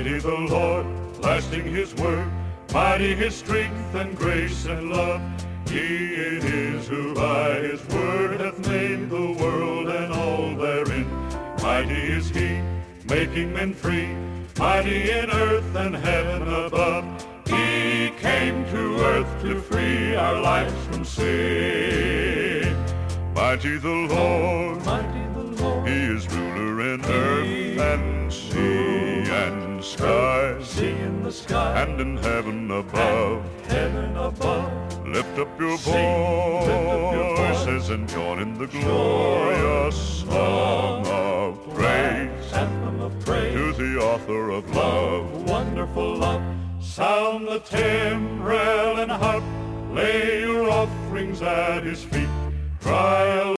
Mighty the Lord, lasting his word, mighty his strength and grace and love. He it is who by his word hath made the world and all therein. Mighty is he, making men free, mighty in earth and heaven above. He came to earth to free our lives from sin. Mighty the Lord, he is ruler in earth and sea and sky, in the sky and in heaven above. Lift up your voices and join in the glorious song of praise to the author of love. wonderful love. Sound the timbrel and harp, lay your offerings at his feet. Cry